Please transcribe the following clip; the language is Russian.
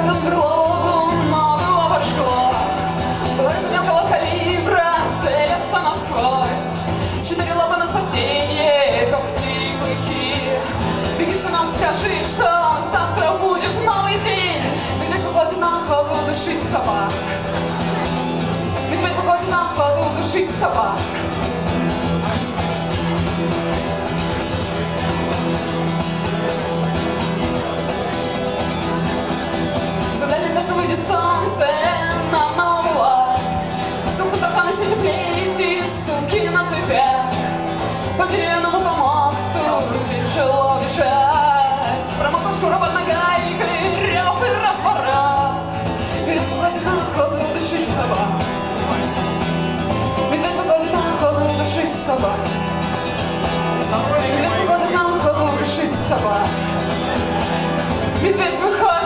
Войдет в берлогу нового башкова. Глаза мелкого калибра целятся насквозь. 4 лапы на спасение, когти и клыки. Беги, сынок, скажи, что завтра будет новый день. Медведь выходит на охоту душить собак. Медведь выходит на охоту душить собак. В дальнем лесу выйдет солнце на новый лад. Суку тараканы все теплее идти, суки на цепях. По деревянному помосту тяжело дышать. Промокла шкура под нагайкой, рев и разворот. Медведь выходит на охоту душить собак. Медведь выходит на охоту душить собак. Медведь выходит на охоту душить собак. Медведь выходит.